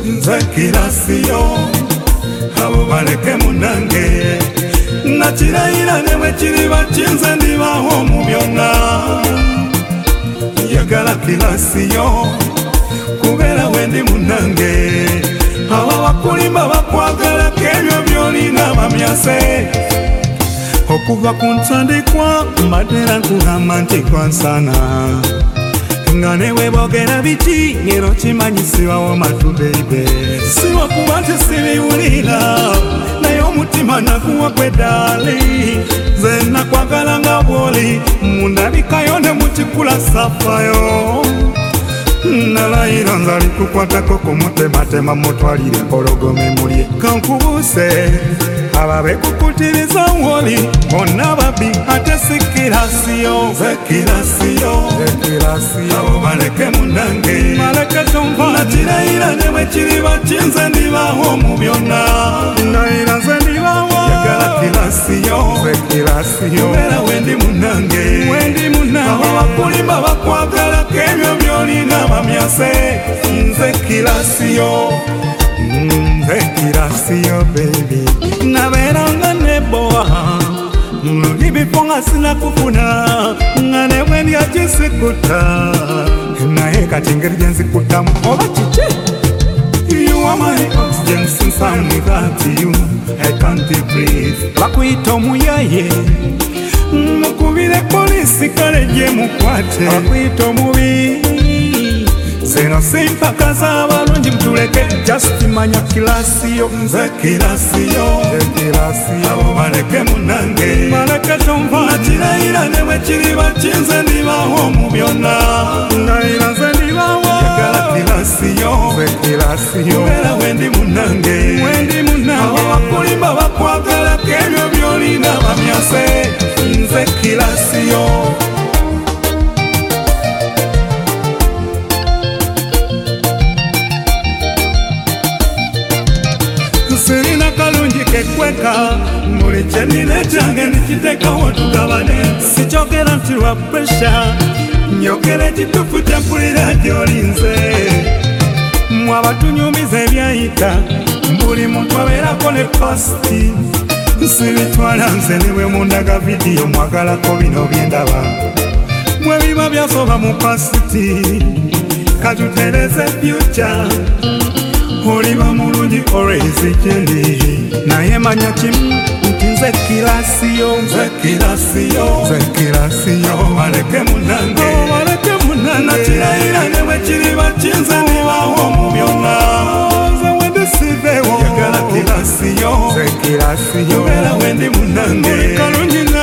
nze kirasiyo abo baleke munange nakirayira ne bwe kiriba kinze ndibaho mu byonna yagala kirasiyo kubeera wendi munange abo bakulimba bakwagala k'ebyo byolina bamyase okuva ku ntandikwa mbadera nkugamba nti kwansana nga newe boogera biki ngero kimanyisibwawo matu beibe siwa kuba nti sibiwulira naye omutima nakuwa gweddaali nze nakwagala nga bwoli mundabikayo ne mukikula safayo nalayira nzali kukwatako ku mutematema mutwalire empologome mulye kankubuuse ababekukutiriza woli bonna babbi ate si kirasiyo nze kirasiyo abo baleke munange nakirayira ne bwe kiriba kinze ndibaho mu byonna ndayira nze ndibaho yagala kirasiyo kubeera wendi munange abo bakulimba bakwagala k'ebyo byolina bamyase nze kirasiyo nze kirasiyo baby nabeeranga nebowa ibifo nga sinakufuna nga nebwe ndyakisikuta naye kati engeri gye nzikutamu oba kiki you are my oxygen since I'm without you I can't breathe bakuyita omuyaye mukubire polisi kale gye mukwate bakuyita omubi zeno simpaka z'abalungi mutuleke just manya kirasiyo nze kirasiyo abo baleke munange nakirayira ne bwe kiriba kinze ndibaho mu byonna ndayira nze ndibaho yagala kirasiyo kubeera wendi munange abo bakulimba bakwagala k'ebyo byolina bamyase nze kirasiyo sirina kalungi kekweka muli kyenina ekyange nikitekawo tugabane sikyogera nti lwa presha nyogera ekitufu kyempulira gyolinze mwe abatunyumiza ebyayita buli muntu abeerako ne pasti sibitwala nze ne bwe mundaga vidiyo mwagalako bino byendaba bwe biba byasoba mu pasti katutereze future oliba mulungi always gyendi naye manya kimu nti nze kirasiyo baleke munange nakirayira ne bwe kiriba kinze ndibaho mu byonna nze wendi sibeewo yagala kirasiyo kubeera wendi munange